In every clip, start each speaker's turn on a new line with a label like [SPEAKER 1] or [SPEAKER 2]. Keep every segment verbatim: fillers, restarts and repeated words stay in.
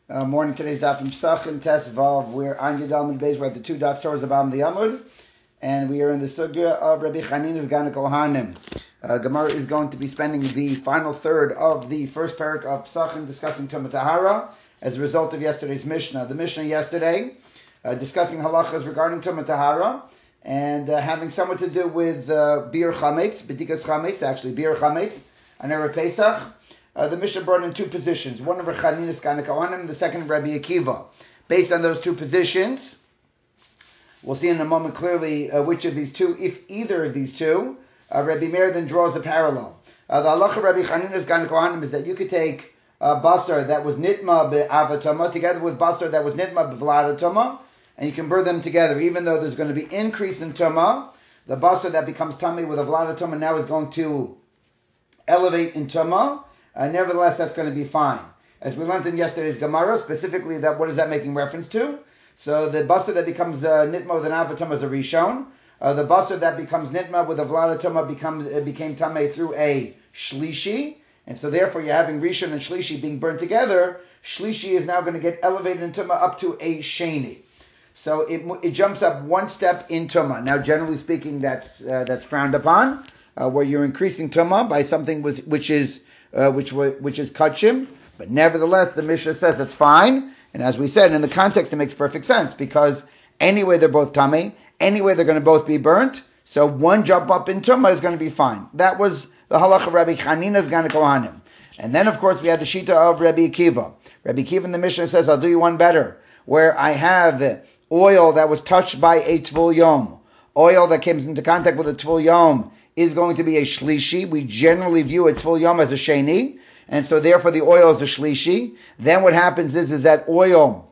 [SPEAKER 1] Uh, morning, today's daf from Pesachim Tes Vav. We're on Yudal Mid Beis. We're at the two daf stores above the Amud, and we are in the sugya of Rabbi Chanina's Gana Kohanim. Uh, Gemara is going to be spending the final third of the first parak of Pesachim discussing Tumah Tahara as a result of yesterday's Mishnah. The Mishnah yesterday uh, discussing halachas regarding Tumah Tahara and uh, having somewhat to do with uh, Bir Chametz, B'dikas Chametz, actually Bir Chametz, on Erev Pesach. Uh, the Mishnah brought in two positions, one of Rabbi Chanina's Gana Kohanim, the second of Rabbi Akiva. Based on those two positions, we'll see in a moment clearly uh, which of these two, if either of these two, uh, Rabbi Meir then draws a parallel. Uh, the halacha of Rabbi Chanina's Gana Kohanim is that you could take uh, basar that was nitma be'avatama together with basar that was nitma be'vladatama, and you can burn them together. Even though there's going to be increase in tama, the basar that becomes tummy with a vladatama now is going to elevate in tama. Uh, nevertheless, that's going to be fine. As we learned in yesterday's Gemara, specifically, that what is that making reference to? So the basar that becomes uh, nitma with an avatama is a rishon. Uh, the basar that becomes nitma with a vladatama becomes uh, became tameh through a shlishi, and so therefore you're having rishon and shlishi being burned together. Shlishi is now going to get elevated in tuma up to a sheni. So it it jumps up one step in tuma. Now, generally speaking, that's uh, that's frowned upon, uh, where you're increasing tuma by something with, which is Uh, which which is kachim, but nevertheless the Mishnah says it's fine, and as we said, in the context it makes perfect sense, because anyway they're both tamei, anyway they're going to both be burnt, so one jump up in tumah is going to be fine. That was the halach of Rabbi Chanina's Gana Kohanim. And then of course we had the shita of Rabbi Akiva. Rabbi Akiva in the Mishnah says, I'll do you one better, where I have oil that was touched by a tvul yom, oil that came into contact with a tvul yom is going to be a shlishi. We generally view a tvul yom as a sheni, and so therefore the oil is a shlishi. Then what happens is, is that oil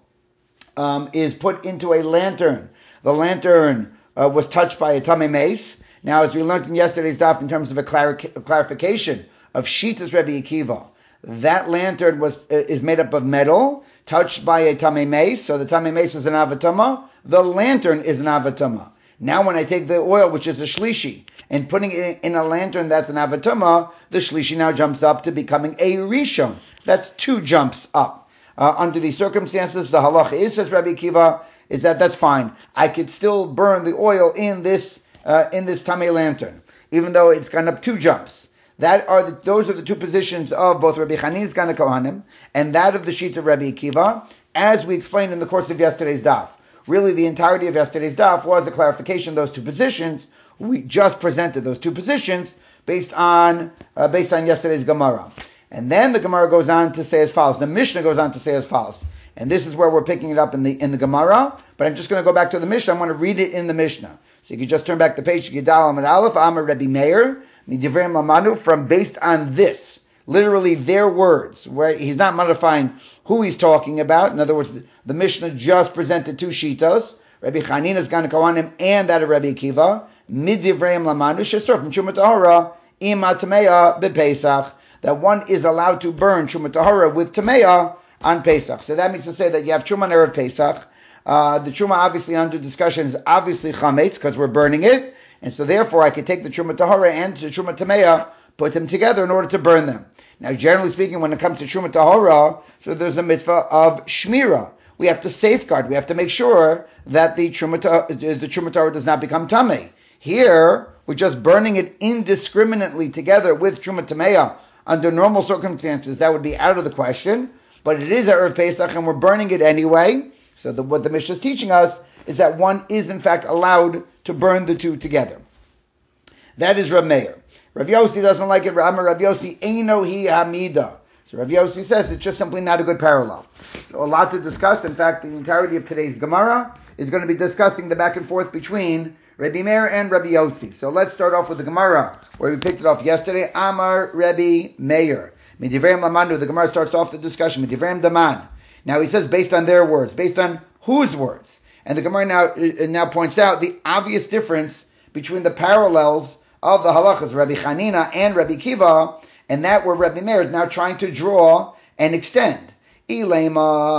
[SPEAKER 1] um, is put into a lantern. The lantern uh, was touched by a tamei mace. Now, as we learned in yesterday's daf, in terms of a, clar- a clarification of Shitas Rabbi Akiva, that lantern was uh, is made up of metal, touched by a tamei mace. So the tamei mace is an avatama. The lantern is an avatama. Now, when I take the oil, which is a shlishi, and putting it in a lantern that's an avatama, the shlishi now jumps up to becoming a rishon. That's two jumps up. Uh, under these circumstances, the halacha is, says Rabbi Akiva, is that that's fine. I could still burn the oil in this uh, in this tamei lantern, even though it's gone up two jumps. That are the, those are the two positions of both Rabbi Chanina's Gana Kohanim and that of the sheet of Rabbi Akiva, as we explained in the course of yesterday's daf. Really, the entirety of yesterday's daf was a clarification of those two positions. We just presented those two positions based on uh, based on yesterday's Gemara. And then the Gemara goes on to say as follows. The Mishnah goes on to say as follows. And this is where we're picking it up in the in the Gemara. But I'm just going to go back to the Mishnah. I'm going to read it in the Mishnah. So you can just turn back the page to Yudal Amud Aleph, Amar Rabbi Meir, Midivrei Lamanu, from based on this. Literally their words, where he's not modifying who he's talking about. In other words, the, the Mishnah just presented two shitos, Rabbi Chanina's Gana Kohanim and that of Rabbi Akiva, Midivrei Lamanu, Shesor from Tumah Tahara, Ima Tameya bePesach, that one is allowed to burn Tumah Tahara with Tameya on Pesach. So that means to say that you have Truma on Erev Pesach. Uh, the Truma obviously under discussion is obviously Chametz, because we're burning it, and so therefore I could take the Truma Tahara and the Truma Tameya, put them together in order to burn them. Now, generally speaking, when it comes to Truma Tahara, so there's a mitzvah of Shmira. We have to safeguard. We have to make sure that the Truma the Truma Tahara does not become Tamei. Here, we're just burning it indiscriminately together with Truma Tameya under normal circumstances. That would be out of the question. But it is Erev Pesach, and we're burning it anyway. So the, what the Mishnah is teaching us is that one is, in fact, allowed to burn the two together. That is Rav Meir. Rav Yossi doesn't like it. Rav Yossi Eino Hi Hamida. So Rav Yossi says it's just simply not a good parallel. So a lot to discuss. In fact, the entirety of today's Gemara is going to be discussing the back and forth between Rabbi Meir and Rabbi Yossi. So let's start off with the Gemara, where we picked it off yesterday. Amar Rabbi Meir. Midivrei Lamandu. The Gemara starts off the discussion. Midivrei Daman. Now he says based on their words, based on whose words? And the Gemara now uh, now points out the obvious difference between the parallels of the halachas, Rabbi Chanina and Rabbi Akiva, and that where Rabbi Meir is now trying to draw and extend. So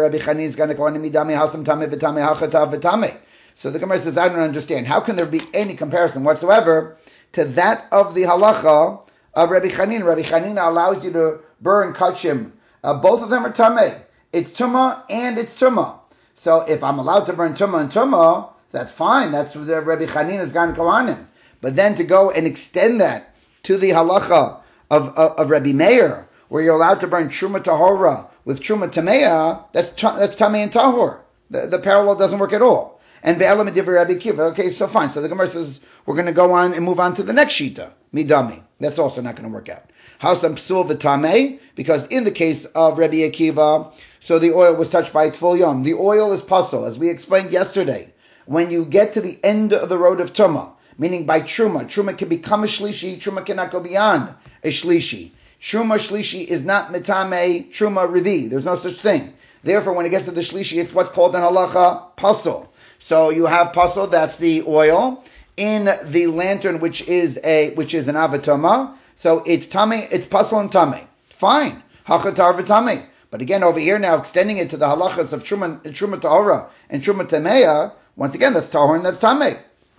[SPEAKER 1] the Gemara says, I don't understand. How can there be any comparison whatsoever to that of the halacha of Rabbi Chanina? Rabbi Chanina allows you to burn kachim. Uh, both of them are tamei. it's Tumah and it's Tumah. So if I'm allowed to burn Tumah and Tumah, that's fine. That's the Rabbi Chanina's Gan Kohanim. But then to go and extend that to the halacha of, of, of Rabbi Meir, where you're allowed to burn Truma Tahora with Truma Tameya, that's that's Tamei and Tahor. The, the parallel doesn't work at all. And Ve'elam Divrei Rabbi Kiva. Okay, so fine. So the Gemara says we're going to go on and move on to the next shita, Midami. That's also not going to work out. Hasam Psul V'Tamei, because in the case of Rabbi Akiva, so the oil was touched by Tvul Yom. The oil is pasul, as we explained yesterday. When you get to the end of the road of Tumah, meaning by Truma, Truma can become a Shlishi, Truma cannot go beyond a Shlishi. Truma Shlishi is not Mitame Truma Rivi. There's no such thing. Therefore, when it gets to the Shlishi, it's what's called an halacha pasul. So you have pasul, that's the oil, in the lantern, which is a which is an avatoma. So it's tame, it's pasul and tame. Fine. Hachatar v'tame. But again, over here now, extending it to the halachas of Truma, Truma Tahora and Truma Tameya, once again, that's Tahor and that's Tame.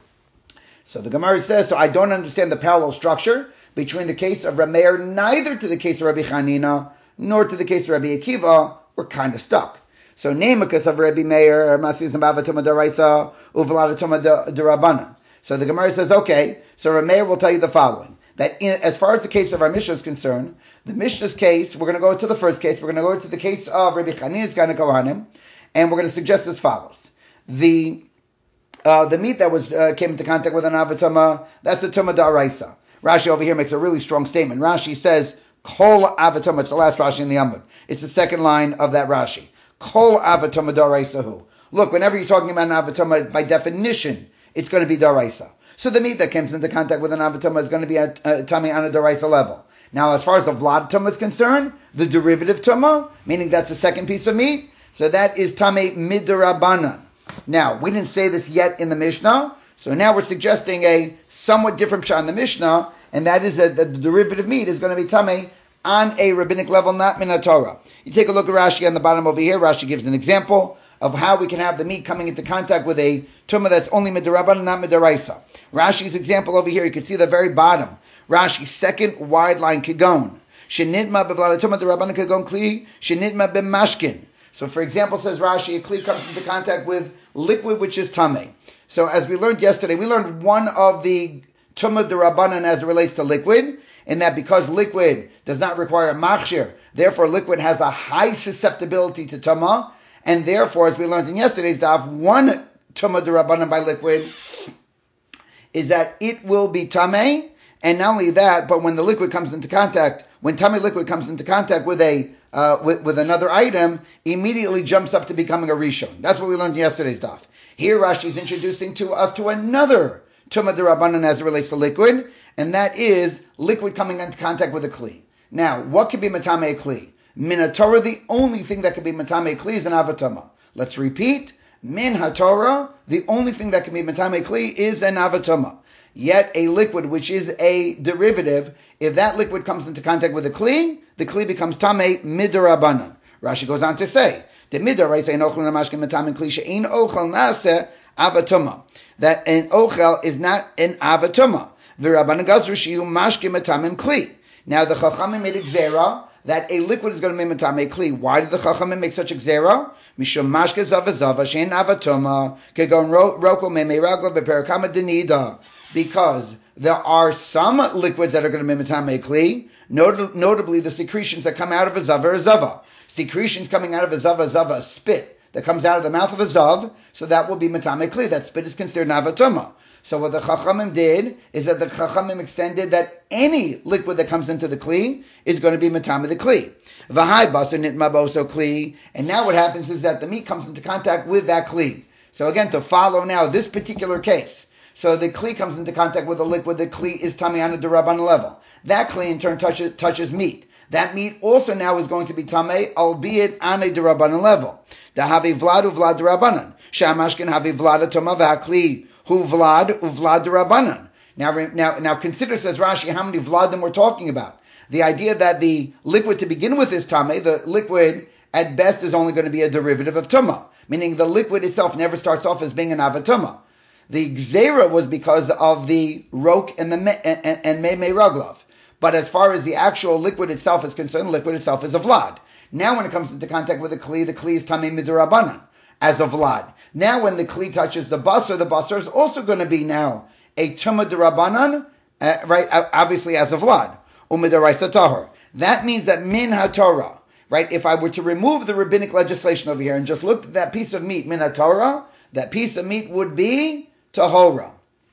[SPEAKER 1] So the Gemara says, so I don't understand the parallel structure between the case of Rameir, neither to the case of Rabbi Chanina, nor to the case of Rabbi Akiva. We're kind of stuck. So namakas of Rabbi Meir, Masis and Bavatuma Daraisa, Uvalatuma Darabanan. So the Gemara says, okay, so Rameir will tell you the following. That in, as far as the case of our Mishnah is concerned, the Mishnah's case, we're going to go to the first case, we're going to go to the case of Rabbi Chanina's Gan Kohanim, and we're going to suggest as follows. The uh, the meat that was uh, came into contact with an avatama, that's a tumah da'araisa. Rashi over here makes a really strong statement. Rashi says, Kol avatama, it's the last Rashi in the Amud. It's the second line of that Rashi. Kol avatama da'araisahu. Look, whenever you're talking about an avatama, by definition, it's going to be da'araisa. So the meat that comes into contact with an avatama is going to be at uh, tummy on a da'araisa level. Now, as far as the vlad tumah is concerned, the derivative tumah, meaning that's the second piece of meat, so that is tamei midarabanan. Now, we didn't say this yet in the Mishnah, so now we're suggesting a somewhat different shot in the Mishnah, and that is that the derivative meat is going to be tamei on a rabbinic level, not min Torah. You take a look at Rashi on the bottom over here. Rashi gives an example of how we can have the meat coming into contact with a tumah that's only midarabanan, not midaraisa. Rashi's example over here, you can see the very bottom. Rashi's second wide line kigon. Shenidma bevlad tumah derabanan kigon kli. Shenidma b'mashkin. So, for example, says Rashi, a kli comes into contact with liquid which is tamei. So, as we learned yesterday, we learned one of the tumah derabanan as it relates to liquid, in that because liquid does not require machshir, therefore liquid has a high susceptibility to tumah, and therefore, as we learned in yesterday's daf, one tumah derabanan by liquid is that it will be tamei, and not only that, but when the liquid comes into contact, when tamei liquid comes into contact with a Uh, with, with another item, immediately jumps up to becoming a rishon. That's what we learned in yesterday's daf. Here Rashi is introducing to us to another tumah derabanan as it relates to liquid, and that is liquid coming into contact with a kli. Now, what could be matame a kli? Min haTorah, the only thing that could be matame a kli is an avatama. Let's repeat. Min haTorah, the only thing that can be matame a kli is an avatama. Yet a liquid which is a derivative, if that liquid comes into contact with a kli, the kli becomes tamei midarabanan. Rashi goes on to say, the midaraisa ein ochel namashkin metamin kli she'ein ochel nase avatuma. That an ochel is not an avatuma. V'rabanan gazru she'u mashkin metamin kli. Now the chachamim made a gzera that a liquid is going to be metamei kli. Why did the chachamim make such a gzera? Mishum mashke zava zava she'ein avatuma kegon roko memei ragla beperakama denida. Because there are some liquids that are going to be metamei kli, not- notably the secretions that come out of a zav or a zava. Secretions coming out of a zav, a zava, spit that comes out of the mouth of a zav, so that will be metamei kli. That spit is considered navatuma. So what the chachamim did is that the chachamim extended that any liquid that comes into the kli is going to be metamei the kli. V'hai basar nitma boso kli, and now what happens is that the meat comes into contact with that kli. So again, to follow now this particular case. So the kli comes into contact with a liquid. The kli is tamei on a derabanan level. That kli in turn touches, touches meat. That meat also now is going to be tamei, albeit on a derabanan level. Da havi vlad uvlad derabanan. Shamashkin havi vlad atoma v'akli hu vlad uvlad derabanan. Now, now, now consider, says Rashi, how many vladim we're talking about. The idea that the liquid to begin with is tamei. The liquid at best is only going to be a derivative of tumah, meaning the liquid itself never starts off as being an avatuma. The gzera was because of the rok and the me, and, and me me raglav. But as far as the actual liquid itself is concerned, the liquid itself is a vlad. Now when it comes into contact with the kli, the kli is tamei midirabanan, as of vlad. Now when the kli touches the basar, the basar is also going to be now a tumah derabanan, uh, right, obviously as of vlad, umidaraisa tahor. That means that min haTorah, right, if I were to remove the rabbinic legislation over here and just look at that piece of meat, min haTorah, that piece of meat would be tahora.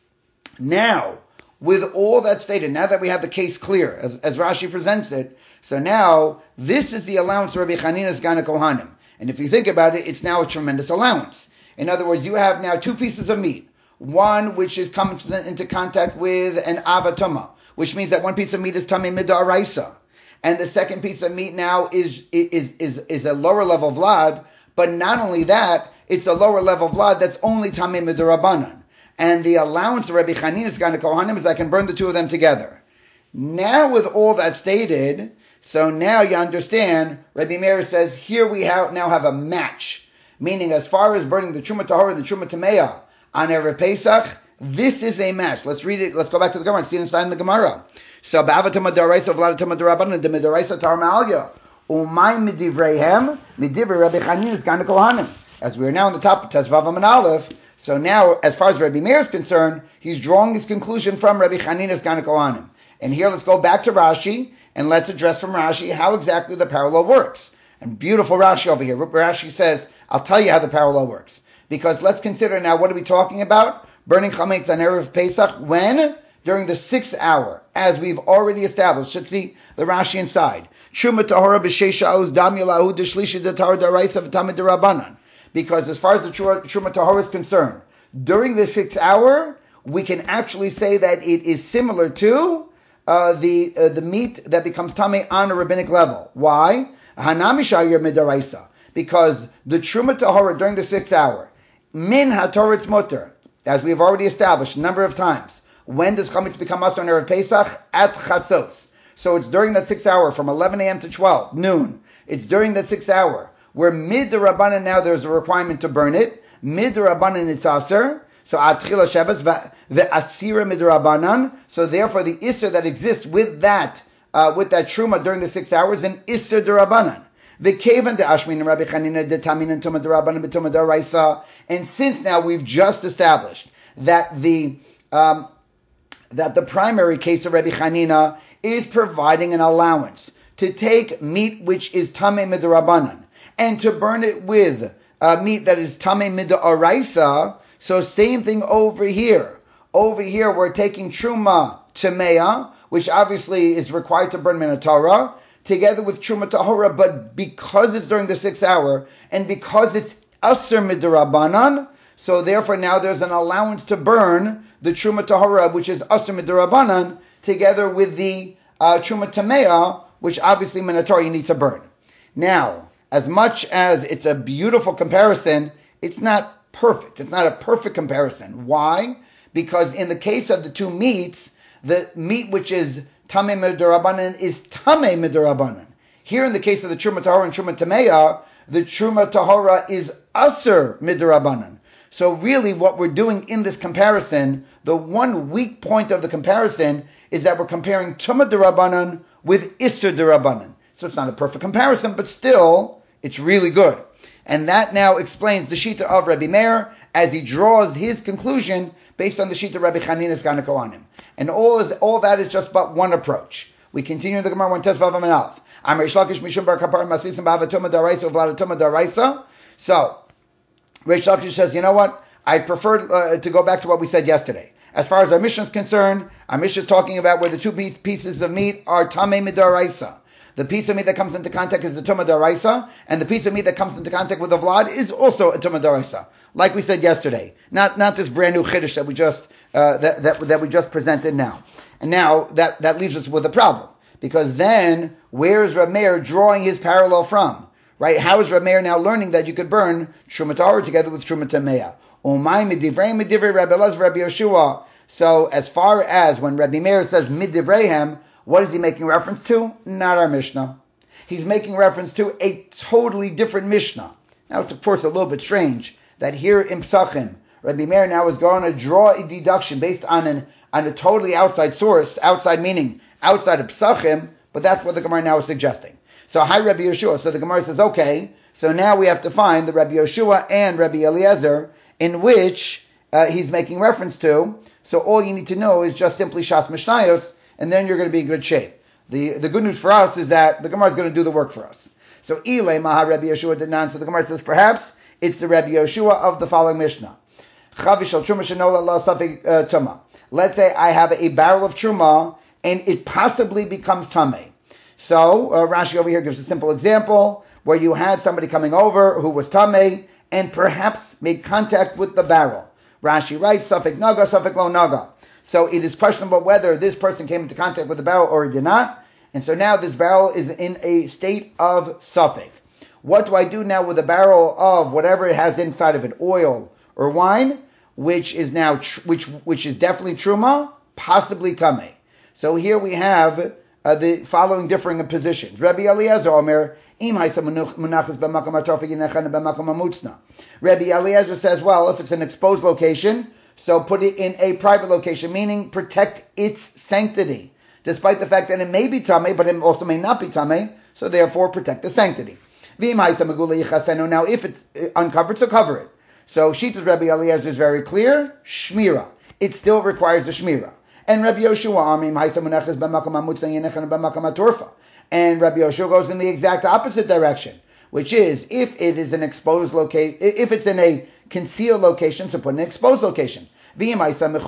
[SPEAKER 1] Now, with all that stated, now that we have the case clear, as, as Rashi presents it, so now this is the allowance of Rabbi Chanina's Gana Kohanim. And if you think about it, it's now a tremendous allowance. In other words, you have now two pieces of meat. One which is coming into contact with an avatuma, which means that one piece of meat is tamei midaraisa, and the second piece of meat now is is is is a lower level vlad. But not only that, it's a lower level vlad that's only tamei midarabanan. And the allowance of Rabbi Chanina's Gana Kohanim is I can burn the two of them together. Now, with all that stated, so now you understand, Rabbi Meir says, here we have now have a match. Meaning, as far as burning the Truma Tahor and the Truma Tameya on Erev Pesach, this is a match. Let's read it. Let's go back to the Gemara and see it inside in the Gemara. So, B'avatama Daraisa, V'ladatama Darabanan, the Midaraisa Tar Ma'alya, Umay Midivreihem, Midivrei Rabbi Chanina's Gana Kohanim. As we are now on the top of Tezvav and Aleph, so now, as far as Rabbi Meir is concerned, he's drawing his conclusion from Rabbi Chanina's Gana Kohanim. And here, let's go back to Rashi, and let's address from Rashi how exactly the parallel works. And beautiful Rashi over here. Rashi says, I'll tell you how the parallel works. Because let's consider now, what are we talking about? Burning chametz on Erev Pesach, when? During the sixth hour, as we've already established. Let's see the Rashi inside. Truma tahora b'sheish ha'uz dam yalahu d'shlishi d'tar d'araisa v'tamid d'rabanan. Because as far as the Truma tahora is concerned, during the sixth hour, we can actually say that it is similar to uh, the uh, the meat that becomes tamei on a rabbinic level. Why? Hanami shayir midaraisa. Because the Truma tahora during the sixth hour, min hatoritz mutter, as we have already established a number of times. When does chametz become asur on Erev Pesach? At chatzos. So it's during that sixth hour from eleven a.m. to twelve noon. It's during that sixth hour where mid the rabbanan now there's a requirement to burn it. Mid the rabbanan it's aser. So atchila shebes ve'asira mid rabbanan. So therefore the iser that exists with that uh, with that truma during the six hours an iser de rabbanan. V'kevan de ashmin Rabbi Chanina de tamin and tuma de rabbanan betuma de raisa. And since now we've just established that the um, that the primary case of Rabbi Chanina is providing an allowance to take meat which is tamei midrabanan and to burn it with uh, meat that is tamei midaraisa. So same thing over here. Over here we're taking truma tameya, which obviously is required to burn min Torah, together with truma tahora, but because it's during the sixth hour and because it's aser midarabanan, so therefore now there's an allowance to burn the truma tahora, which is aser midarabanan, together with the uh, truma tameya, which obviously min Torah you need to burn. Now, as much as it's a beautiful comparison, it's not perfect. It's not a perfect comparison. Why? Because in the case of the two meats, the meat which is tamei midarabanan is tamei midarabanan. Here in the case of the truma tahora and truma tameya, the truma tahora is aser midarabanan. So really what we're doing in this comparison, the one weak point of the comparison is that we're comparing Tumah D'Rabbanan with Isser D'Rabbanan. So it's not a perfect comparison, but still, it's really good. And that now explains the Shita of Rabbi Meir as he draws his conclusion based on the Shita of Rabbi Chanina's Gana Kohanim. And all is all that is just but one approach. We continue the Gemara one Tesvav Amin Aleph. Amar Shlakish Mishum Bar Kapar Masisim Ba'ava Tumah D'Araisa V'Lada Tumah D'Araisa. So, Reish Lakish says, you know what? I prefer uh, to go back to what we said yesterday. As far as our mission is concerned, our mission is talking about where the two pieces of meat are tamei midaraisa. The piece of meat that comes into contact is the tumah daraisa, and the piece of meat that comes into contact with the vlad is also a tumah daraisa. Like we said yesterday, not not this brand new chiddush that we just uh, that, that that we just presented now. And now that that leaves us with a problem, because then where is Rav Meir drawing his parallel from? Right? How is Rav Meir now learning that you could burn Truma Tahor together with Truma Tameya? Umay midivrei midivrei Rabbi Elazar Rabbi Yeshua. So as far as when Rabbi Meir says midivreihem, what is he making reference to? Not our Mishnah. He's making reference to a totally different Mishnah. Now it's of course a little bit strange that here in Psachim, Rabbi Meir now is going to draw a deduction based on an on a totally outside source, outside meaning outside of Psachim, but that's what the Gemara now is suggesting. So hi Rabbi Yeshua. So the Gemara says, okay, so now we have to find the Rabbi Yeshua and Rabbi Eliezer in which uh, he's making reference to. So all you need to know is just simply Shas Mishnayos, and then you're going to be in good shape. The the good news for us is that the Gemara is going to do the work for us. So Ilay Maha Rabbi Yeshua did not. So the Gemara says perhaps it's the Rabbi Yeshua of the following Mishnah. Chavish Truma Shenola La Safik Tuma. Let's say I have a barrel of Truma and it possibly becomes Tameh. So uh, Rashi over here gives a simple example where you had somebody coming over who was Tameh and perhaps made contact with the barrel. Rashi writes, Safik Naga, Safik Lo Naga. So it is questionable whether this person came into contact with the barrel or he did not. And so now this barrel is in a state of Safik. What do I do now with a barrel of whatever it has inside of it, oil or wine, which is now, tr- which which is definitely Truma, possibly Tameh. So here we have uh, the following differing positions. Rabbi Eliezer Omer, Rabbi Eliezer says, well, if it's an exposed location, so put it in a private location, meaning protect its sanctity, despite the fact that it may be Tameh, but it also may not be Tameh, so therefore protect the sanctity. Now, if it's uncovered, so cover it. So Shita's Rabbi Eliezer is very clear, Shmira. It still requires a Shmira. And Rabbi Yoshua, and Rabbi Yoshua goes in the exact opposite direction, which is if it is an exposed location, if it's in a concealed location, so put in an exposed location. Now,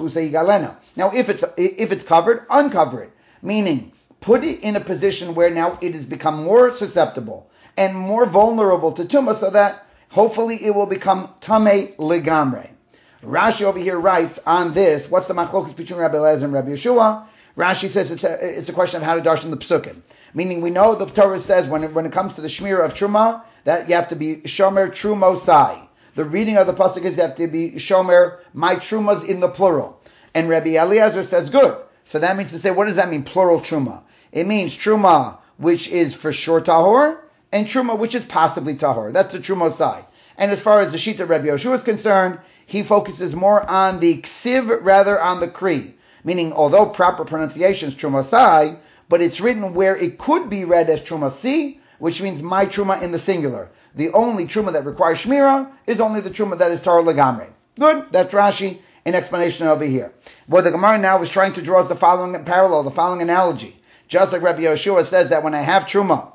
[SPEAKER 1] if it's if it's covered, uncover it, meaning put it in a position where now it has become more susceptible and more vulnerable to tumah, so that hopefully it will become tamei legamre. Rashi over here writes on this, what's the machlokas between Rabbi Eliezer and Rabbi Yeshua? Rashi says it's a, it's a question of how to darshan the psukim. Meaning we know the Torah says when it, when it comes to the shmira of truma, that you have to be shomer trumosai. The reading of the pasuk is you have to be shomer my trumas in the plural. And Rabbi Eliezer says good. So that means to say, what does that mean, plural truma? It means truma which is for sure tahor, and truma which is possibly tahor. That's the trumosai. And as far as the shita Rabbi Yoshua is concerned, he focuses more on the ksiv rather on the kri. Meaning, although proper pronunciation is trumosai, but it's written where it could be read as trumasi, which means my truma in the singular. The only truma that requires shmira is only the truma that is tar legamre. Good, that's Rashi in explanation over here. What the Gemara now is trying to draw is the following parallel, the following analogy. Just like Rabbi Yoshua says that when I have truma,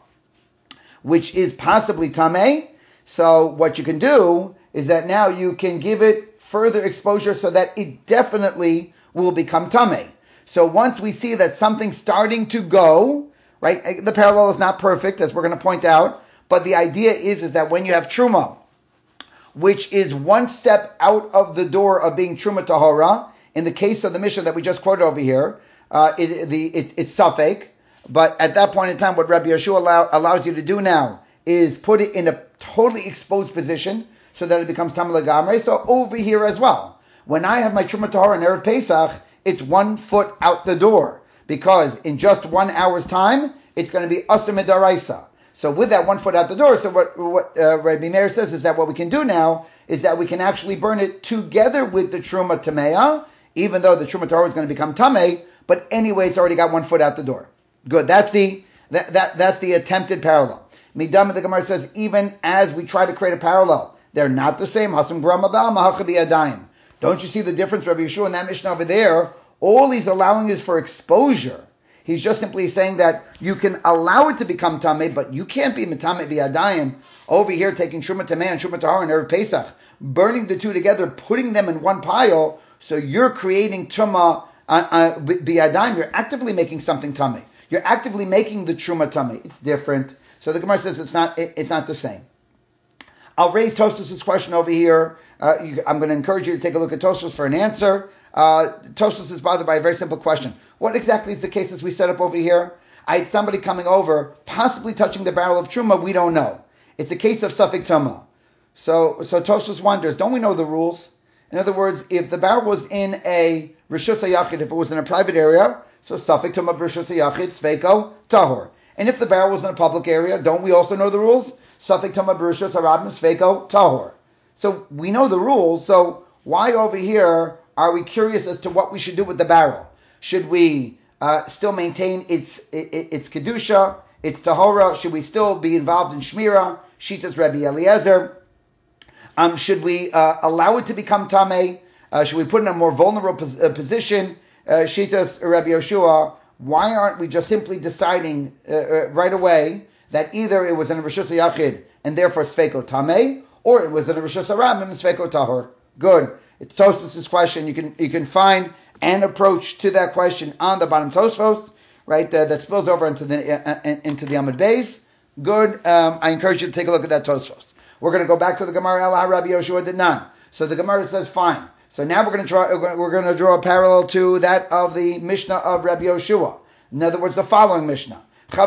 [SPEAKER 1] which is possibly tameh, so what you can do is that now you can give it further exposure so that it definitely will become tameh. So once we see that something's starting to go, right, the parallel is not perfect, as we're going to point out, but the idea is, is that when you have truma, which is one step out of the door of being truma tahora, in the case of the Mishnah that we just quoted over here, uh, it, the, it, it's safek, but at that point in time, what Rabbi Yeshua allow, allows you to do now is put it in a totally exposed position so that it becomes tam legamre. So over here as well, when I have my truma tahora in Erev Pesach, it's one foot out the door, because in just one hour's time, it's going to be asur midaraisa. So with that one foot out the door, so what, what uh, Rabbi Meir says is that what we can do now is that we can actually burn it together with the truma tamea, even though the truma tahora is going to become tameh, but anyway, it's already got one foot out the door. Good. That's the that, that that's the attempted parallel. Midam, the Gemara says, even as we try to create a parallel, they're not the same. Hasam Gramabal Mahachabi Adayim. Don't you see the difference, Rabbi Yeshua, in that Mishnah over there? All he's allowing is for exposure. He's just simply saying that you can allow it to become tameh, but you can't be metameh bi'adayim. Over here, taking truma tameh and truma tahor and Erev Pesach, burning the two together, putting them in one pile. So you're creating truma uh, uh, bi'adayim. You're actively making something tameh. You're actively making the truma tameh. It's different. So the Gemara says it's not. It, it's not the same. I'll raise Tosfos' question over here. Uh, you, I'm going to encourage you to take a look at Tosfos for an answer. Uh, Tosfos is bothered by a very simple question. What exactly is the case as we set up over here? I had somebody coming over, possibly touching the barrel of truma. We don't know. It's a case of safek tuma. So, so Tosfos wonders, don't we know the rules? In other words, if the barrel was in a rishus hayachid, if it was in a private area, so safek tuma rishus hayachid, sveiko, tahor. And if the barrel was in a public area, don't we also know the rules? Safek tuma rishus harabim, sveiko, tahor. So we know the rules, so why over here are we curious as to what we should do with the barrel? Should we uh, still maintain its its kedusha, it's tahora. Should we still be involved in shmira? Shitas Rabbi Eliezer. Um, should we uh, allow it to become tamei? Uh, should we put it in a more vulnerable pos- uh, position? Uh, Shitas Rabbi Yoshua. Why aren't we just simply deciding uh, uh, right away that either it was in a Rishus Yachid and therefore Sfeiko Tamei, or it was in a Rishus Harabim and Sfeiko Tahor? Good. It's Tosfos' question. You can you can find an approach to that question on the bottom Tosfos, right? Uh, that spills over into the uh, into the Amud Beis. Good. Um, I encourage you to take a look at that Tosfos. We're going to go back to the Gemara. El Rabbi Yoshua did not. So the Gemara says fine. So now we're going to draw we're going to draw a parallel to that of the Mishnah of Rabbi Yoshua. In other words, the following Mishnah. So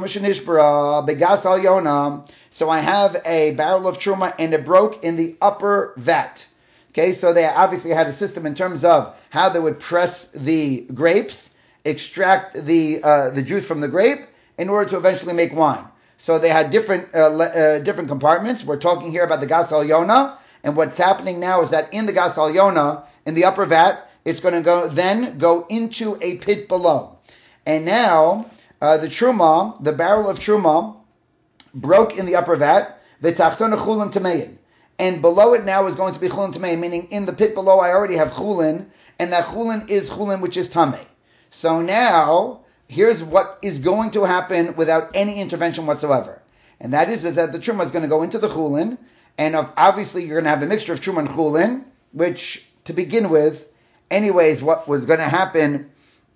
[SPEAKER 1] I have a barrel of truma and it broke in the upper vat. Okay, so they obviously had a system in terms of how they would press the grapes, extract the uh, the juice from the grape in order to eventually make wine. So they had different uh, uh, different compartments. We're talking here about the gas al yona, and what's happening now is that in the gas al yona, in the upper vat, it's going to go then go into a pit below. And now uh, the truma, the barrel of truma, broke in the upper vat. V'tachtona chulin tamein, and below it now is going to be chulin tamein, meaning in the pit below I already have chulin, and that chulin is chulin which is tamei. So now here's what is going to happen without any intervention whatsoever, and that is, is that the truma is going to go into the chulin, and of, obviously you're going to have a mixture of truma and chulin, which to begin with, anyways, what was going to happen.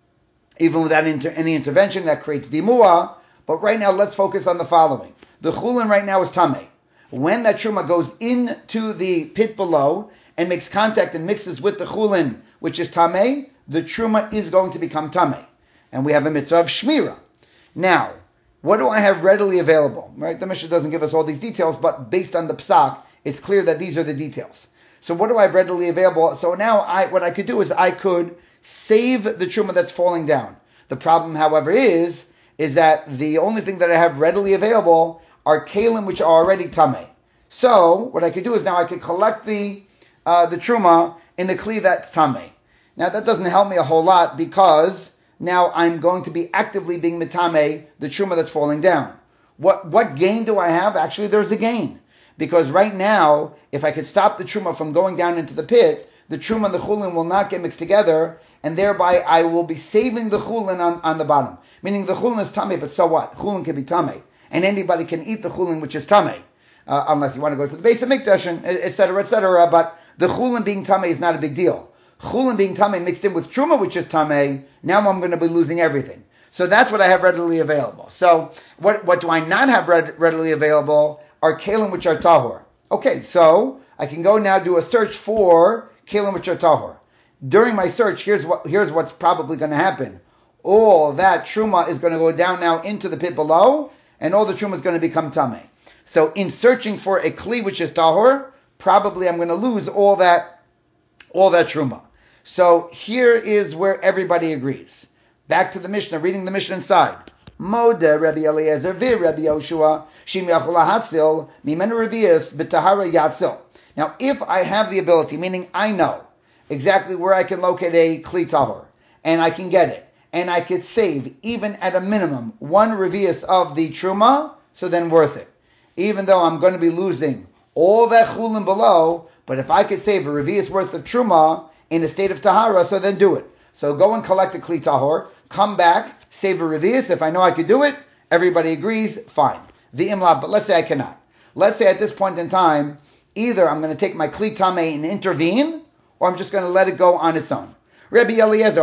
[SPEAKER 1] Even without inter- any intervention, that creates dimua. But right now, let's focus on the following. The chulin right now is tamei. When that truma goes into the pit below and makes contact and mixes with the chulin, which is tamei, the truma is going to become tamei. And we have a mitzvah of shmira. Now, what do I have readily available? Right? The Mishnah doesn't give us all these details, but based on the psak, it's clear that these are the details. So what do I have readily available? So now, I what I could do is I could save the truma that's falling down. The problem, however, is is that the only thing that I have readily available are kalim which are already tamei. So what I could do is now I could collect the uh, the truma in the kli that's tamei. Now that doesn't help me a whole lot because now I'm going to be actively being mitamei the truma that's falling down. What what gain do I have? Actually, there's a gain, because right now if I could stop the truma from going down into the pit, the truma and the chulin will not get mixed together, and thereby I will be saving the chulin on, on the bottom. Meaning the chulin is tamei, but so what? Chulin can be tamei, and anybody can eat the chulin which is tamei, uh, unless you want to go to the base of mikdash, and et cetera, et cetera. But the chulin being tamei is not a big deal. Chulin being tamei mixed in with truma, which is tamei, now I'm going to be losing everything. So that's what I have readily available. So what what do I not have read, readily available are kalim which are tahor. Okay, so I can go now do a search for kalim which are tahor. During my search, here's what here's what's probably going to happen. All that truma is going to go down now into the pit below, and all the truma is going to become tamei. So in searching for a kli which is tahor, probably I'm going to lose all that all that truma. So here is where everybody agrees. Back to the Mishnah, reading the Mishnah inside. Moda Rabbi Eliezer vi Rabbi Yoshua shim yachol hatzil mimenu revius b'tahara yatzil. Now, if I have the ability, meaning I know exactly where I can locate a kli tahor, and I can get it, and I could save, even at a minimum, one revius of the truma, so then worth it. Even though I'm going to be losing all that chulin below, but if I could save a revius worth of truma in a state of tahara, so then do it. So go and collect the kli tahor, come back, save a revius. If I know I could do it, everybody agrees, fine. The imla, but let's say I cannot. Let's say at this point in time, either I'm going to take my kli tamei and intervene, or I'm just going to let it go on its own. Rabbi Eliezer,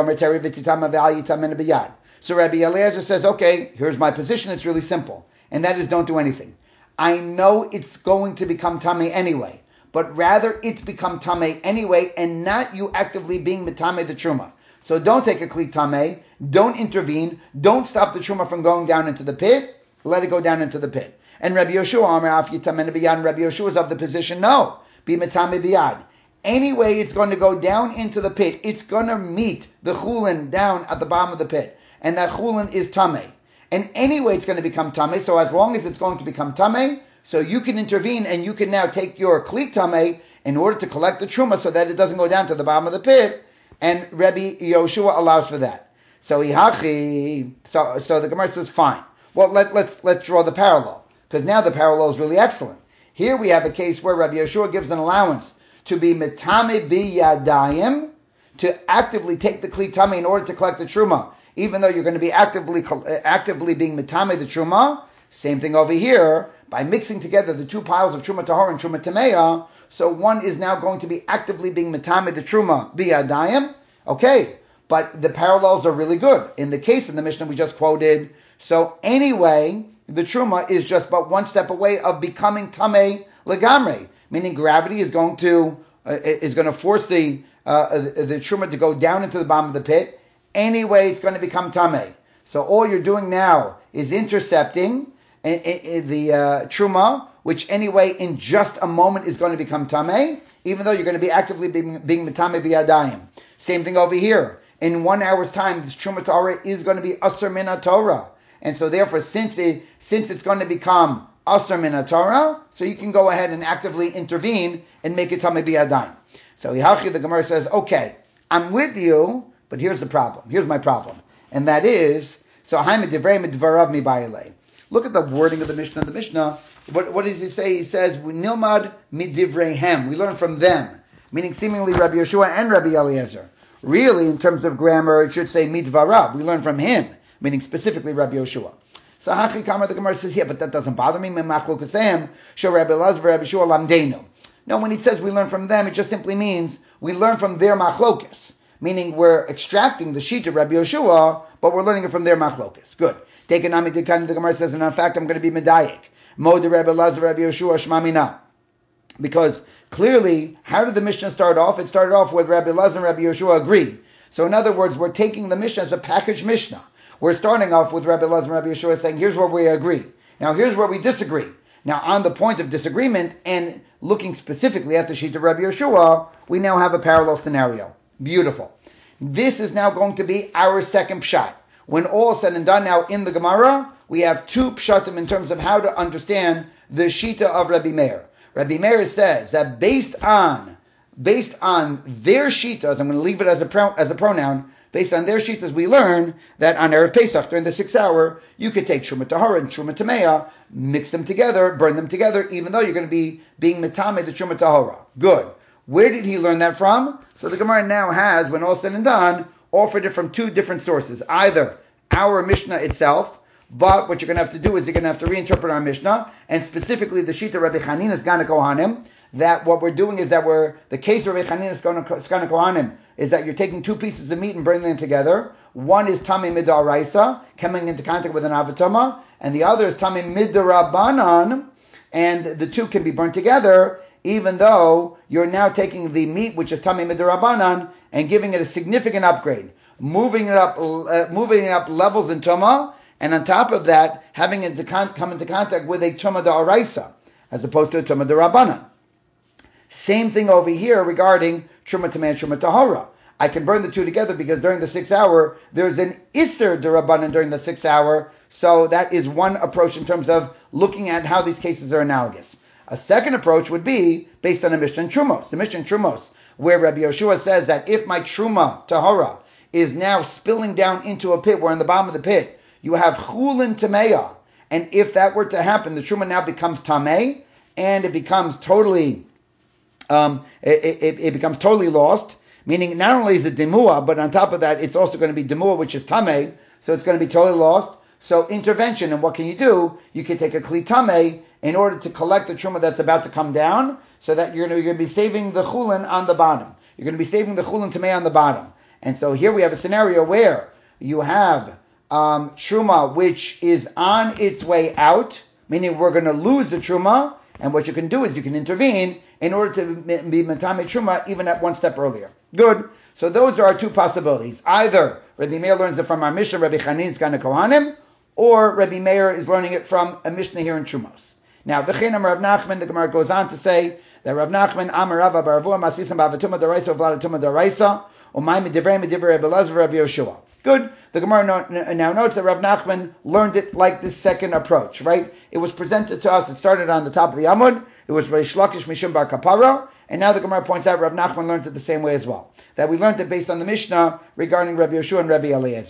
[SPEAKER 1] so Rabbi Eliezer says, okay, here's my position, it's really simple, and that is don't do anything. I know it's going to become tamei anyway, but rather it's become tamei anyway, and not you actively being mitamei the truma. So don't take a kli tamei, don't intervene, don't stop the truma from going down into the pit, let it go down into the pit. And Rabbi Yoshua, Rabbi Yoshua is of the position, no, be mitamei biyad. Anyway, it's going to go down into the pit. It's going to meet the chulin down at the bottom of the pit. And that chulin is tamei. And anyway, it's going to become tamei. So as long as it's going to become tamei, so you can intervene and you can now take your kli tamei in order to collect the truma so that it doesn't go down to the bottom of the pit. And Rabbi Yoshua allows for that. So, so, so the Gemara says, fine. Well, let, let's let's draw the parallel, because now the parallel is really excellent. Here we have a case where Rabbi Yeshua gives an allowance to be metame biyadayim, to actively take the kli tamei in order to collect the truma, even though you're going to be actively actively being metame the truma. Same thing over here, by mixing together the two piles of truma tahor and truma tameya. So one is now going to be actively being metame the truma biyadayim. Okay, but the parallels are really good in the case in the Mishnah we just quoted. So anyway, the truma is just but one step away of becoming tamei legamre, meaning gravity is going to uh, is going to force the uh, the, the truma to go down into the bottom of the pit. Anyway, it's going to become tamei. So all you're doing now is intercepting uh, uh, the uh, truma, which anyway in just a moment is going to become tamei, even though you're going to be actively being being metame biyadayim. Same thing over here. In one hour's time, this truma Torah is going to be asur min Torah. And so therefore, since it, since it's going to become asur min Torah, so you can go ahead and actively intervene and make it tamei biyadayim. So Yahachi, the Gemara says, okay, I'm with you, but here's the problem. Here's my problem. And that is, so Haim divrei midvarav mi bayilei. Look at the wording of the Mishnah. The Mishnah, what, what does he say? He says, nilmad midivreihem. We learn from them, meaning seemingly Rabbi Yeshua and Rabbi Eliezer. Really, in terms of grammar, it should say midvarav. We learn from him, meaning specifically Rabbi Yeshua. So Hachi Kama, the Gemara says, yeah, but that doesn't bother me. Show Rabbi Elazar, Rabbi Yeshua lamdeinu. No, when he says we learn from them, it just simply means we learn from their machlokas, meaning we're extracting the sheet of Rabbi Yeshua, but we're learning it from their machlokas. Good. Dekanami Dekani, the Gemara says, and in fact, I'm going to be medayik. Mo de Rabbi Elazar, Rabbi Yeshua shmamina. Because clearly, how did the Mishnah start off? It started off with Rabbi Elazar and Rabbi Yeshua agree. So in other words, we're taking the Mishnah as a packaged Mishnah. We're starting off with Rabbi Elazar and Rabbi Yeshua saying, here's where we agree. Now here's where we disagree. Now on the point of disagreement and looking specifically at the sheet of Rabbi Yeshua, we now have a parallel scenario. Beautiful. This is now going to be our second pshat. When all is said and done now in the Gemara, we have two pshatim in terms of how to understand the shita of Rabbi Meir. Rabbi Meir says that based on based on their shitas, I'm going to leave it as a pro, as a pronoun, based on their shitas, we learn that on Erev Pesach, during the sixth hour, you could take Truma Tahara and Truma Tameya, mix them together, burn them together, even though you're going to be being Metame the Truma Tahara. Good. Where did he learn that from? So the Gemara now has, when all said and done, offered it from two different sources. Either our Mishnah itself, but what you're going to have to do is you're going to have to reinterpret our Mishnah, and specifically the Shita Rabbi Chanina's Gana Kohanim, that what we're doing is that we're, the case of Rabbi Chanina's Gana Kohanim is that you're taking two pieces of meat and bringing them together. One is Tamei Midaraisa, coming into contact with an Avatama, and the other is Tamei Midarabanan, and the two can be burnt together, even though you're now taking the meat, which is Tamei Midarabanan, and giving it a significant upgrade, moving it up, uh, moving it up levels in Tumah, and on top of that, having it to con- come into contact with a Tumah Da'araisa, as opposed to a Tumah Da'Rabbanan. Same thing over here regarding Truma Tamei and Truma Tahara. I can burn the two together because during the sixth hour, there's an Isser Da'Rabbanan during the sixth hour, so that is one approach in terms of looking at how these cases are analogous. A second approach would be based on the Mishnah and Trumos. The Mishnah and Trumos, where Rabbi Yeshua says that if my Truma Tahara is now spilling down into a pit, where in the bottom of the pit, you have chulin tameya, and if that were to happen, the truma now becomes tamei, and it becomes totally, um, it, it, it becomes totally lost. Meaning, not only is it demua, but on top of that, it's also going to be demua, which is tamei, so it's going to be totally lost. So intervention, and what can you do? You can take a kli tamei in order to collect the truma that's about to come down, so that you're going to, you're going to be saving the chulin on the bottom. You're going to be saving the chulin tamei on the bottom. And so here we have a scenario where you have Um, truma, which is on its way out, meaning we're going to lose the truma, and what you can do is you can intervene in order to be metame truma even at one step earlier. Good. So those are our two possibilities. Either Rabbi Meir learns it from our Mishnah, Rabbi Chanin's Gana Kohanim, or Rabbi Meir is learning it from a Mishnah here in Trumos. Now, V'chinam Rav Nachman, the Gemara goes on to say that Rav Nachman, Amar Rava Baravua, Masisam Bavatuma Daraisa, Vladatuma Daraisa, Umay Midivrei Midivrei Rabbi Elazar, Rabbi Yoshua. Good. The Gemara now notes that Rav Nachman learned it like this second approach, right? It was presented to us, it started on the top of the Amud, it was Reish Lakish Mishum Bar Kapara, and now the Gemara points out Rav Nachman learned it the same way as well. That we learned it based on the Mishnah regarding Rabbi Yeshua and Rabbi Eliezer.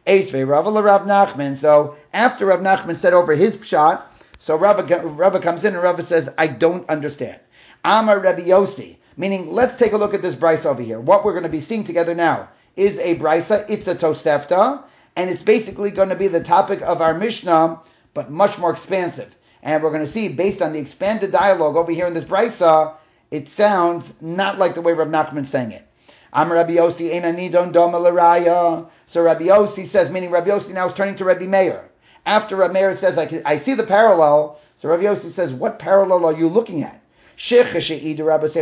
[SPEAKER 1] Eisvei Rava Rav Nachman. So after Rav Nachman said over his pshat, so Rava, Rava comes in and Rava says, I don't understand. Amar Rabbi Yossi, meaning let's take a look at this brisa over here. What we're going to be seeing together now is a brisa. It's a Tosefta, and it's basically going to be the topic of our Mishnah, but much more expansive. And we're going to see, based on the expanded dialogue over here in this brisa, it sounds not like the way Rav Nachman's saying it. Amar Rabbi Yossi, Ein Anidon Doma L'Raya. So Rabbi Yossi says, meaning Rabbi Yossi now is turning to Rabbi Meir. After Rabbi Meir says, I, can, I see the parallel, so Rabbi Yossi says, what parallel are you looking at? Are you looking at Rabbi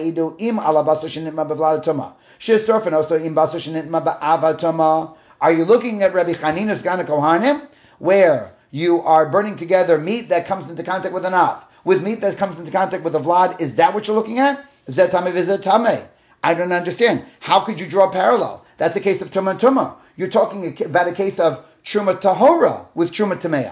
[SPEAKER 1] Chanina's Gana Kohanim, where you are burning together meat that comes into contact with an av, with meat that comes into contact with a vlad? Is that what you're looking at? Is that tameh v'zeh tameh? I don't understand. How could you draw a parallel? That's a case of Tumah and Tumah. You're talking about a case of Truma Tahora with Truma Tameya.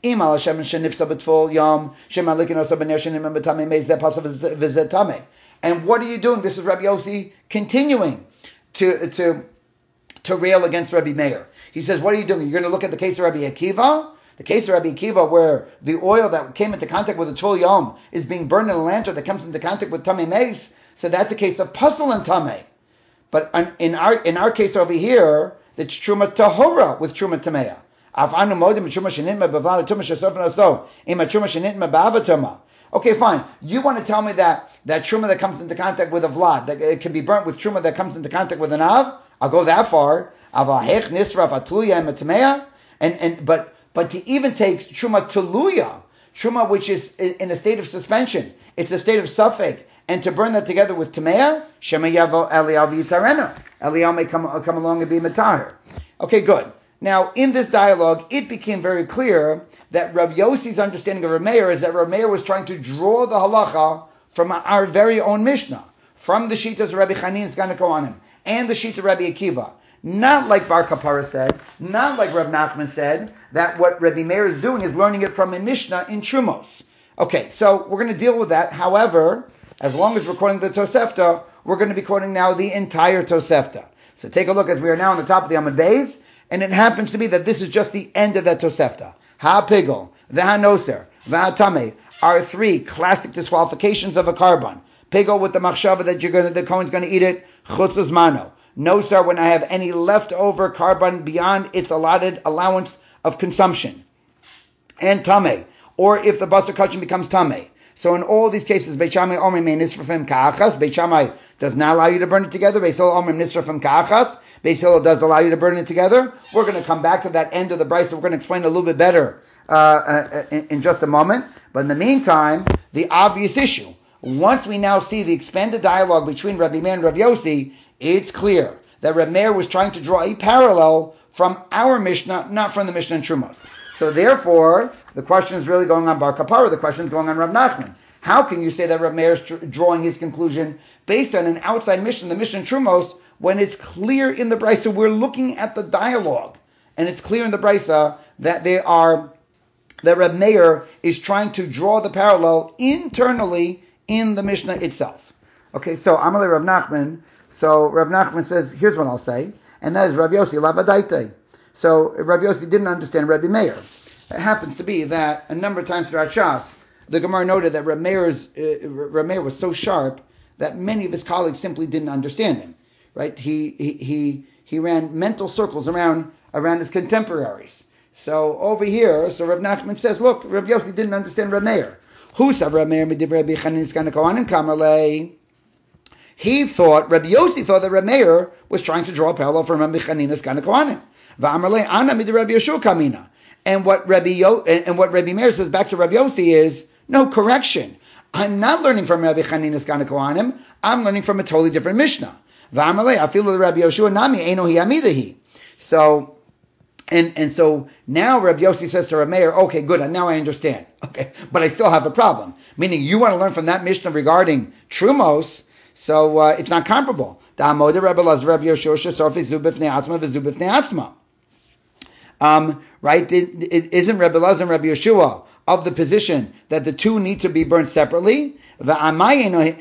[SPEAKER 1] And what are you doing? This is Rabbi Yossi continuing to, to, to rail against Rabbi Meir. He says, what are you doing? You're going to look at the case of Rabbi Akiva? The case of Rabbi Akiva, where the oil that came into contact with the Tvul Yom is being burned in a lantern that comes into contact with Tamei Meis. So that's a case of Puzzle and Tamei. But in our in our case over here, it's Truma Tahora with Truma Tameya. Okay, fine. You want to tell me that that Truma that comes into contact with a Vlad, that it can be burnt with Truma that comes into contact with an Av? I'll go that far. And and but but to even take Truma Tuluya, Truma which is in a state of suspension, it's a state of suffix, and to burn that together with Tameya, Shema Yavo Eliyav Yitarena. Eliyav may come, come along and be Matahir. Okay, good. Now, in this dialogue, it became very clear that Rav Yossi's understanding of Rav Meir is that Rav Meir was trying to draw the halacha from our very own Mishnah, from the Shitas of Rabbi Chanin's Gana Kohanim, and the Shita of Rabbi Akiva. Not like Bar Kapara said, not like Rav Nachman said, that what Rabbi Meir is doing is learning it from a Mishnah in Trumos. Okay, so we're going to deal with that. However, as long as we're quoting the Tosefta, we're going to be quoting now the entire Tosefta. So take a look as we are now on the top of the Amud Beis, and it happens to be that this is just the end of that Tosefta. Ha-pigol, v'ha-noser, v'ha-tameh are three classic disqualifications of a carbon. Pigol with the machshava that you're going to, the Kohen's going to eat it, chutz uzmano. Noser when I have any leftover carbon beyond its allotted allowance of consumption. And tameh, or if the basar kachim becomes tameh. So in all these cases, Beit Shammai Omer may nisrafim ka'achas. Beit Shammai does not allow you to burn it together. Beit Hillel Omer nisrafim ka'achas. Beit Hillel does allow you to burn it together. We're going to come back to that end of the brisa. We're going to explain it a little bit better uh, uh, in, in just a moment. But in the meantime, the obvious issue. Once we now see the expanded dialogue between Rabbi Meir and Rabbi Yossi, it's clear that Rabbi Meir was trying to draw a parallel from our Mishnah, not from the Mishnah in Trumos. So therefore, the question is really going on Bar Kapara. The question is going on Rav Nachman. How can you say that Rav Meir is tr- drawing his conclusion based on an outside Mishnah, the Mishnah in Trumos, when it's clear in the Brisa, we're looking at the dialogue, and it's clear in the Brisa that they are, that Rav Meir is trying to draw the parallel internally in the Mishnah itself. Okay, so Amalei Rav Nachman. So Rav Nachman says, here's what I'll say, and that is Rav Yossi Lavadaite. So Rav Yossi didn't understand Rabbi Meir. It happens to be that a number of times throughout Shas, the Gemara noted that Rav Meir's, uh, Rav Meir was so sharp that many of his colleagues simply didn't understand him. Right? He he he, he ran mental circles around around his contemporaries. So over here, so Rav Nachman says, look, Rav Yossi didn't understand Rav Meir. Who said Rav Meir midivrei Rabbi Chanin Gana Kohanim kamarlei? He thought, Rabbi Yossi thought that Rav Meir was trying to draw a parallel from Rabbi Chanin Gana Kohanim. V'amarlei ana midivrei Rabbi Yeshua kamina. And what Rabbi Yo, and what Rabbi Meir says back to Rabbi Yossi is, no, correction. I'm not learning from Rabbi Chanin's Gana Kohanim. I'm learning from a totally different Mishnah. V'amalei, I feel that Rabbi Yoshua nami eno hi amidahi. So, and and so now Rabbi Yossi says to Rabbi Meir, okay, good, now I understand. Okay, but I still have a problem. Meaning, you want to learn from that Mishnah regarding Trumos, so uh, it's not comparable. Da'amode Rabbi Lazar Rabbi Yoshua shesorfi zu b'fnei atzma v'zu b'fnei atzma. Um, right? Isn't Rabbi Lazar and Rabbi Yeshua of the position that the two need to be burned separately? So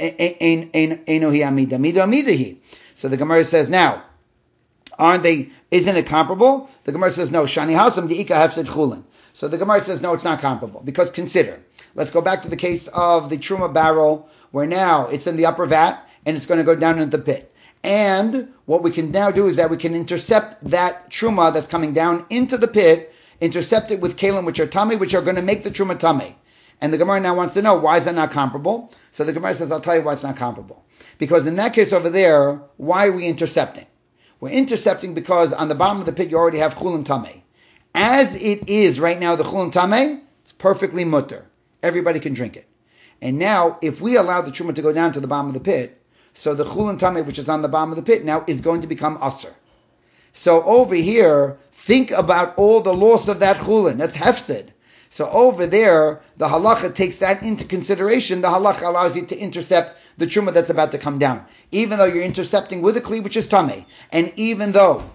[SPEAKER 1] the Gemara says, now, aren't they? Isn't it comparable? The Gemara says no. Shani Hasam Deika Hefsed Chulin. So the Gemara says no, it's not comparable. Because consider, let's go back to the case of the Truma barrel, where now it's in the upper vat and it's going to go down into the pit. And what we can now do is that we can intercept that Truma that's coming down into the pit, intercept it with kalim which are tummy, which are going to make the Truma tummy. And the Gemara now wants to know, why is that not comparable? So the Gemara says, I'll tell you why it's not comparable. Because in that case over there, why are we intercepting? We're intercepting because on the bottom of the pit you already have chulin tameh. As it is right now, the chulin tameh, it's perfectly mutter. Everybody can drink it. And now, if we allow the truma to go down to the bottom of the pit, so the chulin tameh, which is on the bottom of the pit, now is going to become aser. So over here, think about all the loss of that chulin. That's hefsed. So over there, the halacha takes that into consideration. The halacha allows you to intercept the truma that's about to come down, even though you're intercepting with a kli which is tameh, and even though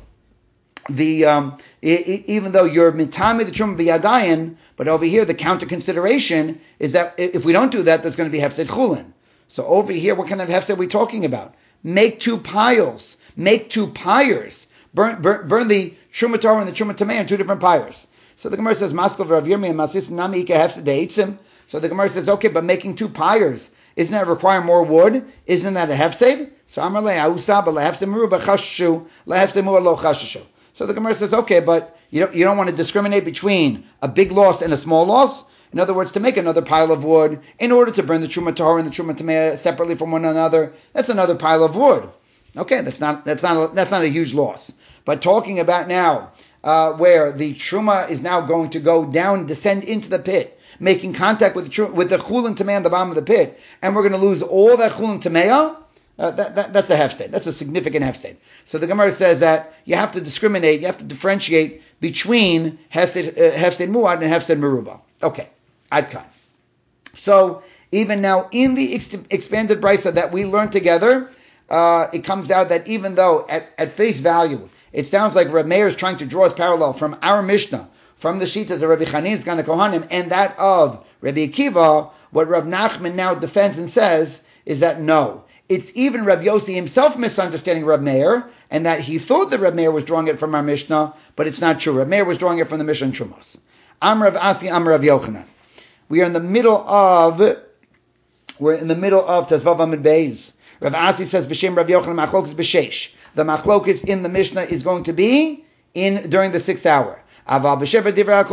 [SPEAKER 1] the um, even though you're mitame the truma b'yadayin, but over here the counter consideration is that if we don't do that, there's going to be hefsed chulin. So over here, what kind of hefsed are we talking about? Make two piles, make two pyres, burn burn, burn the truma torah and the truma tameh in two different pyres. So the Gemara says, Maskov Rav Yirmi and Masis Nami Ika Hefsed Deitzim. So the Gemara says, okay, but making two pyres, isn't that require more wood? Isn't that a hefsed? So Amar Le Ausa B'Lehefsed Meruba Chashshu Lehefsed Mu'ah Lo Chashshu. So the Gemara says, okay, but you don't you don't want to discriminate between a big loss and a small loss. In other words, to make another pile of wood in order to burn the Truma Torah and the Truma Tameh separately from one another, that's another pile of wood. Okay, that's not that's not a, that's not a huge loss. But talking about now uh, where the Truma is now going to go down, descend into the pit, making contact with the tr- with the chulin tameh on the bottom of the pit, and we're going to lose all that chulin tameh, uh, that, that that's a hefsed. That's a significant hefsed. So the Gemara says that you have to discriminate, you have to differentiate between hefsed uh, hefsed muad and hefsed meruba. Okay, adkan. So even now in the ex- expanded brisa that we learned together, uh, it comes out that even though at, at face value it sounds like Reb Meir is trying to draw his parallel from our Mishnah, from the Shita of Rabbi Chanin's Gana Kohanim, and that of Rabbi Akiva, what Rav Nachman now defends and says is that no, it's even Rav Yossi himself misunderstanding Reb Meir, and that he thought that Reb Meir was drawing it from our Mishnah, but it's not true. Reb Meir was drawing it from the Mishnah Trumos. Am Rav Asi, Am Rav Yochanan. We are in the middle of, we're in the middle of Tezvav Amid Beis. Rav Asi says, B'Shem Rav Yochanan, Machlokes B'Sheish. The Machlokes in the Mishnah is going to be in during the sixth hour. But once we're in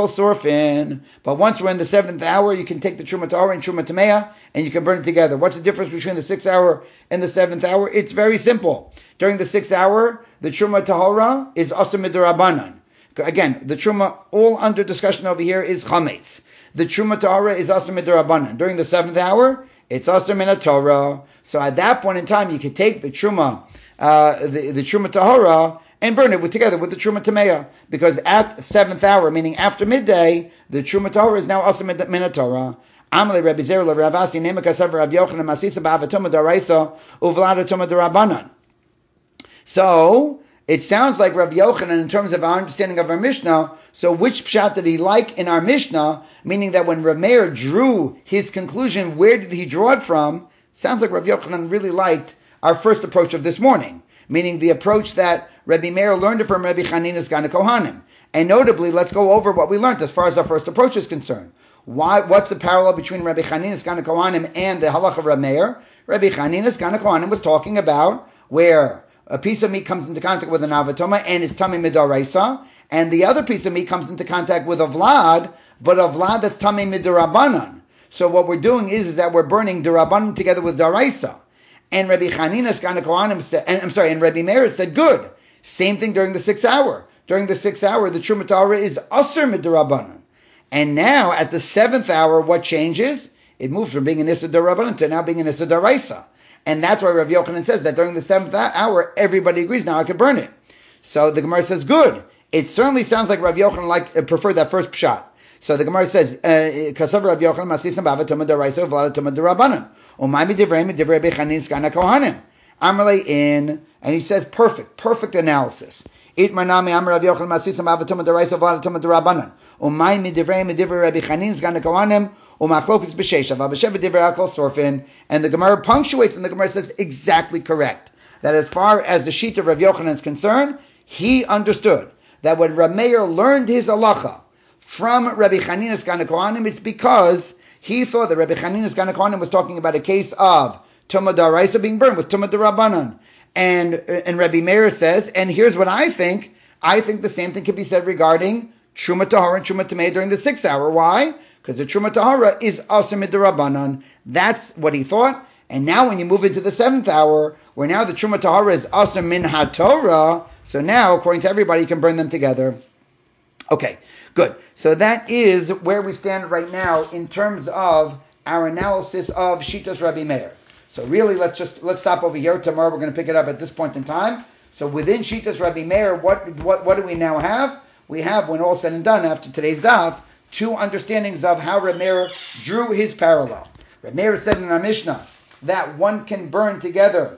[SPEAKER 1] the seventh hour, you can take the Truma Tahora and Truma Tameya and you can burn it together. What's the difference between the sixth hour and the seventh hour? It's very simple. During the sixth hour, the Truma Tahora is Asr Midrabanan. Again, the Truma, all under discussion over here, is Chametz. The Truma Tahora is Asr Midrabanan. During the seventh hour, it's Asr Min Torah. So at that point in time, you can take the Truma, uh, the, the Truma Tahora, and burn it with, together with the Truma Tameya. Because at the seventh hour, meaning after midday, the Truma Tahora is now also Min Torah. Amalei Rabbi Zerah Rav Asi Nemeka Savar Rav Yochanan Masisa Ba'avatoma Daraisa Uvlada Toma Darabanan. So it sounds like Rav Yochanan, in terms of our understanding of our Mishnah, so which pshat did he like in our Mishnah? Meaning that when Rav Meir drew his conclusion, where did he draw it from? Sounds like Rav Yochanan really liked our first approach of this morning. Meaning the approach that Rabbi Meir learned it from Rabbi Chanina's Gana Kohanim. And notably, let's go over what we learned as far as our first approach is concerned. Why? What's the parallel between Rabbi Chanina's Gana Kohanim and the halach of Rabbi Meir? Rabbi Chanina's Gana Kohanim was talking about where a piece of meat comes into contact with an avatoma and it's tamei midaraisa, and the other piece of meat comes into contact with a vlad, but a vlad that's tamei midarabanan. So what we're doing is, is that we're burning darabanan together with daraisa. And Rabbi Chanina's Gana Kohanim said, and I'm sorry, and Rabbi Meir said, good. Same thing during the sixth hour. During the sixth hour, the Truma Tahora is Asr Midrabanan. And now, at the seventh hour, what changes? It moves from being an Issa Darabanan to now being an Issa Daraisa. And that's why Rav Yochanan says that during the seventh hour, everybody agrees, now I can burn it. So the Gemara says, good. It certainly sounds like Rav Yochanan liked, uh, preferred that first pshat. So the Gemara says, Kasav Rav Yochanan Masisam Bava Tuma Daraisa Vlada Tuma Darabanan. Umay Midivrei Midivrei Bechanin Gana Kohanim. Amalei in, and he says, perfect, perfect analysis. It manami Amar Rav Yochanan Masisam Bava Tuma Daraisa Vlada Tuma Darabanan. Umay Midivrei Midivrei Rabbi Chanin Gana Kohanim. Umachlokes B'Sheish Ava B'Sheva Divrei Akol Sorfin. And the Gemara punctuates, and the Gemara says exactly correct. That as far as the sheet of Rav Yochanan is concerned, he understood that when Reb Meir learned his halacha from Rabbi Chanina Sgan HaKohanim, it's because he thought that Rabbi Chanina Sgan HaKohanim was talking about a case of Tumah D'Oraisa being burned with Tumah D'Rabbanan. And, and Rabbi Meir says, and here's what I think, I think the same thing can be said regarding Truma Tahara and Truma Tamei during the sixth hour. Why? Because the Truma Tahara is Asr Midrabanan. That's what he thought. And now when you move into the seventh hour, where now the Truma Tahara is Asr Min HaTorah, so now, according to everybody, you can burn them together. Okay, good. So that is where we stand right now in terms of our analysis of Shitas Rabbi Meir. So really, let's just let's stop over here. Tomorrow we're going to pick it up at this point in time. So within Shitas Rabbi Meir, what what what do we now have? We have, when all said and done, after today's daf, two understandings of how Rabbi Meir drew his parallel. Rabbi Meir said in our Mishnah that one can burn together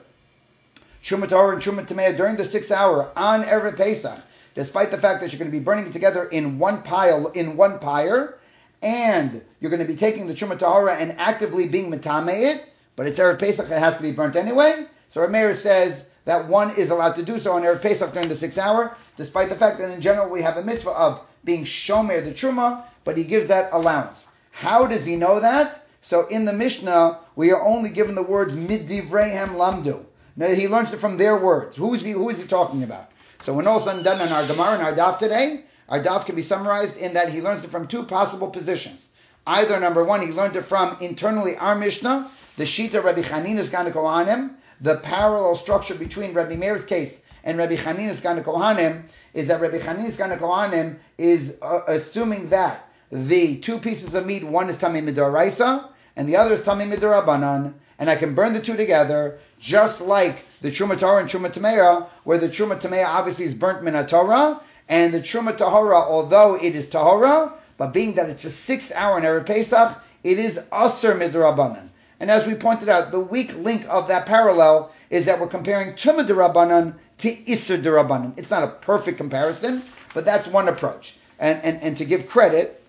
[SPEAKER 1] Truma Tahara and Truma Tamei during the sixth hour on Erev Pesach, despite the fact that you're going to be burning it together in one pile, in one pyre, and you're going to be taking the Truma Tahara and actively being Metamei it, but it's Erev Pesach, it has to be burnt anyway. So Rabbi Meir says that one is allowed to do so on Erev Pesach during the sixth hour, despite the fact that in general we have a mitzvah of being Shomer the Truma, but he gives that allowance. How does he know that? So in the Mishnah, we are only given the words Middivreihem Lamdu. Now he learns it from their words. Who is he, who is he talking about? So when all said and done in our Gemara and our Daf today, our Daf can be summarized in that he learns it from two possible positions. Either, number one, he learned it from internally our Mishnah, the Shita Rabbi Chanina Sgan HaKohanim, the parallel structure between Rabbi Meir's case and Rabbi Chanina Sgan HaKohanim is that Rabbi Chanina Sgan HaKohanim is uh, assuming that the two pieces of meat, one is Tamei Midoraisa and the other is Tamei Midorabanan, and I can burn the two together, just like the Truma Tahara and Truma Tamei, where the Truma Tamei obviously is burnt min Torah, and the Truma Tahara, although it is Tahara, but being that it's a sixth hour in Erev Pesach, it is Asr Midrabanan. And as we pointed out, the weak link of that parallel is that we're comparing Tumah D'Rabbanan to Isser D'Rabbanan. It's not a perfect comparison, but that's one approach. And and, and to give credit,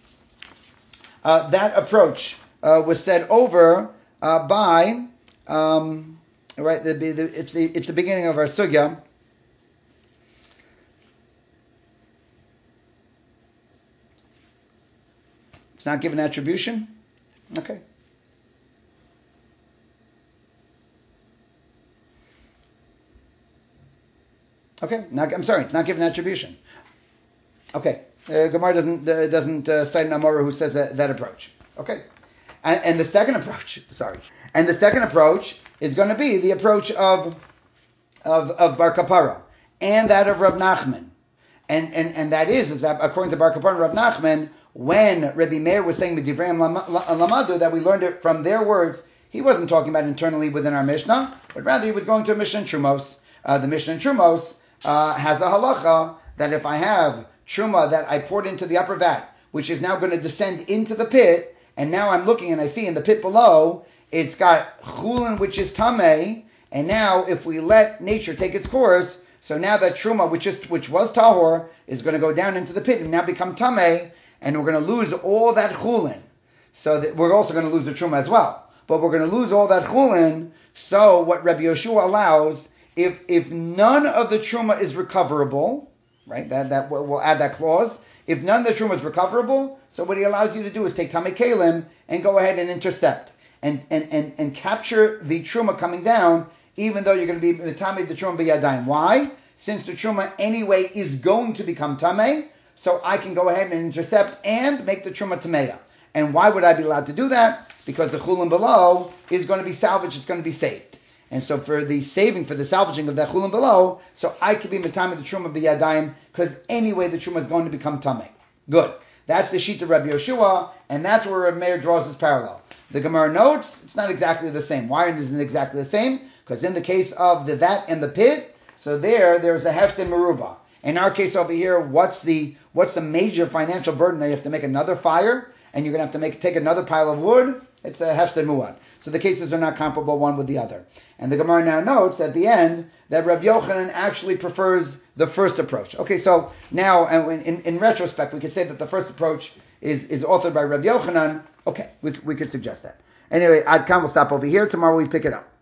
[SPEAKER 1] uh, that approach uh, was said over uh, by, um, right, the, the, it's, the, it's the beginning of our sugya. It's not given attribution? Okay. Okay, not, I'm sorry, it's not given attribution. Okay, uh, Gemara doesn't uh, doesn't uh, cite an Amora who says that, that approach. Okay, and, and the second approach, sorry, and the second approach is going to be the approach of of of Bar Kapara and that of Rav Nachman, and and and that is is that according to Bar Kapara and Rav Nachman, when Rabbi Meir was saying Midivrayim Lamadu, that we learned it from their words, he wasn't talking about internally within our Mishnah, but rather he was going to a Mishnah in Trumos. Uh, the Mishnah in Trumos Uh, has a halacha that if I have truma that I poured into the upper vat, which is now going to descend into the pit, and now I'm looking and I see in the pit below, it's got chulin, which is tamei, and now if we let nature take its course, so now that truma, which is which was tahor, is going to go down into the pit and now become tamei, and we're going to lose all that chulin. So that we're also going to lose the truma as well, but we're going to lose all that chulin. So what Rabbi Yoshua allows, If if none of the truma is recoverable, right? That that we'll add that clause. If none of the truma is recoverable, so what he allows you to do is take tamei kelim and go ahead and intercept and and and, and capture the truma coming down, even though you're going to be tamei the truma b'yadayim. Why? Since the truma anyway is going to become tamei, so I can go ahead and intercept and make the truma tameya. And why would I be allowed to do that? Because the chulin below is going to be salvaged. It's going to be saved. And so for the saving, for the salvaging of that chulin below, so I could be matame the truma b'yadayim, because anyway the truma is going to become tamei. Good. That's the sheet of Rabbi Yoshua, and that's where Rabbi Meir draws his parallel. The Gemara notes, it's not exactly the same. Why isn't it exactly the same? Because in the case of the vat and the pit, so there, there's a hefsed meruba. In our case over here, what's the what's the major financial burden that you have to make another fire, and you're going to have to make take another pile of wood? It's a hefsed muad. So the cases are not comparable one with the other. And the Gemara now notes at the end that Rabbi Yochanan actually prefers the first approach. Okay, so now in, in retrospect, we could say that the first approach is, is authored by Rabbi Yochanan. Okay, we, we could suggest that. Anyway, Ad Khan will stop over here. Tomorrow we pick it up.